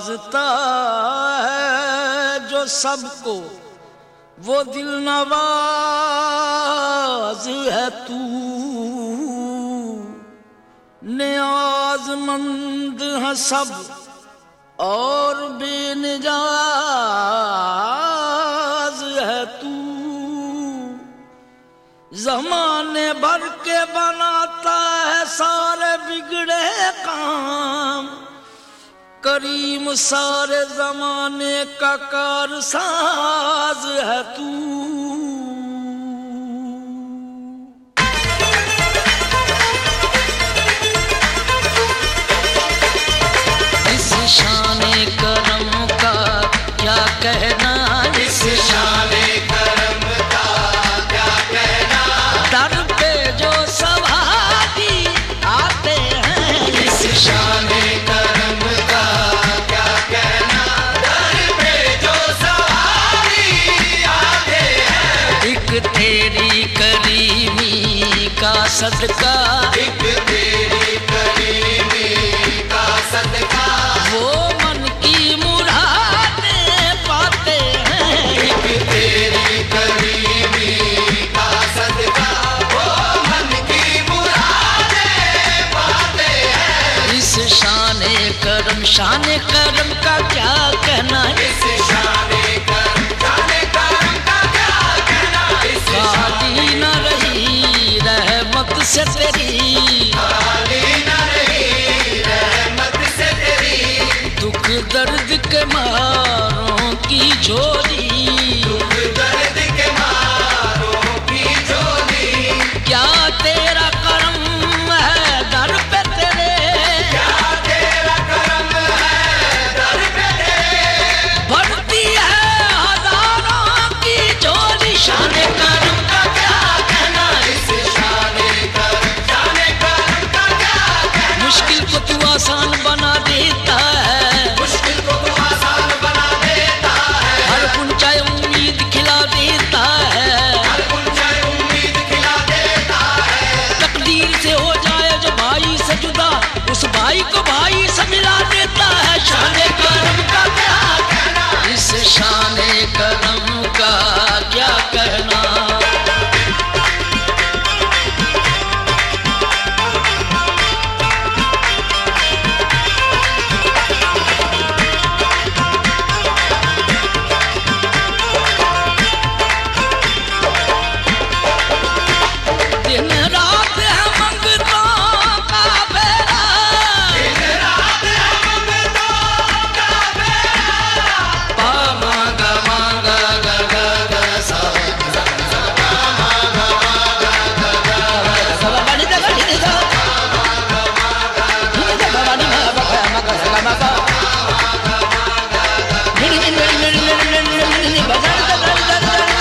नवाजता है जो सबको, वो दिल नवाज है तू। नियाज़मंद है सब और बेनियाज़ है तू। ज़माने भर के बनाता है सारे बिगड़े काम, करीम सारे ज़माने का कारसाज है तू। इस शाने करम का क्या कहना, इस शाने करम का क्या कहना। दर पे जो सवारी आते हैं, इस शाने करम का क्या कहना। दर पे जो सवारी आते हैं, एक तेरी करीमी का सदका, एक तेरी करीमी का सदका। वो मन की मुरादें पाते हैं, एक तेरी करीमी का सदका। वो मन की मुरादें पाते हैं। इस शाने करम का क्या कहना, इस शाने करम का क्या कहना। खाली न रही रहमत से तेरी, खाली न रही रहमत से तेरी। दुख दर्द के मारों की झोली, दुख दर्द के मारों की झोली। क्या तेरा करम है दर पे तेरे, क्या तेरा करम है दर पे तेरे। भरती है हजारों की झोली। शाने करम का क्या कहना, इस शाने करम का क्या कहना। मुश्किल को तू आसान बना देता है, मुश्किल को तू आसान बना देता है। हर गुंजाए उम्मीद खिला देता है, हर गुंजाए उम्मीद खिला देता है। तकदीर से हो जाए जो भाई से जुदा, उस भाई को भाई से मिला देता है। शाने करम का क्या कहना, इस शाने करम का क्या कहना। दिन रात है मंगतों का बेड़ा, दिन रात है मंगतों का बेड़ा। पा मांगा मांगा गा गा गा सा, पा मांगा मांगा गा गा गा सा। बनी दा बनी दा, मांगा मांगा बनी दा बनी मा बका मका सा मका। निनी निनी निनी निनी निनी बजा दा दा दा दा दा दा दा दा।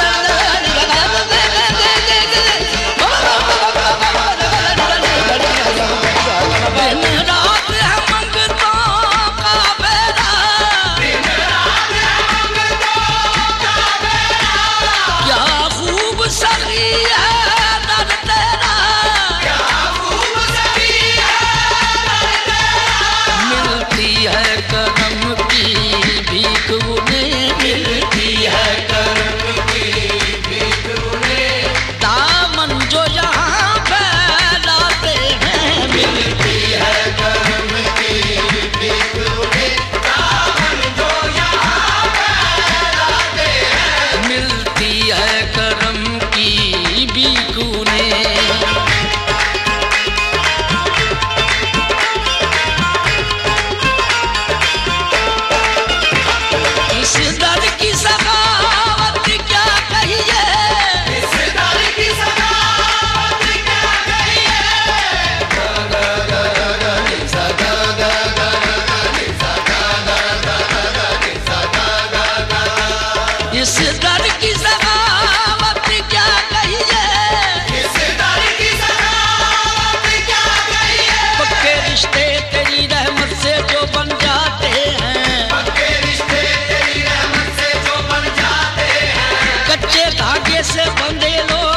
दिन रात है मंगतों का बेड़ा, दिन रात है मंगतों का बेड़ा। क्या खूब सही है दर तेरा, क्या खूब सही है दर तेरा। मिलती है करम की भीख उन्हें, मिलती है करम की भीख उन्हें। दामन जो यहाँ फैलाते हैं, मिलती है करम की भीख उन्हें। दामन जो यहाँ फैलाते हैं, मिलती है करम की भीख उन्हें। इस दर की सखावत क्या कहिए, इस दर की सखावत क्या कहिए। गा गा गा गा नि सा गा गा गा गा नि सा गा गा गा गा नि सा गा गा गा। इस दर की सखावत क्या कहिए, इस दर की सखावत क्या कहिए। पक्के रिश्ते तेरी रहमत से जो बन जाते हैं, पक्के रिश्ते तेरी रहमत से जो बन जाते हैं। कच्चे धागे से बंधे लोग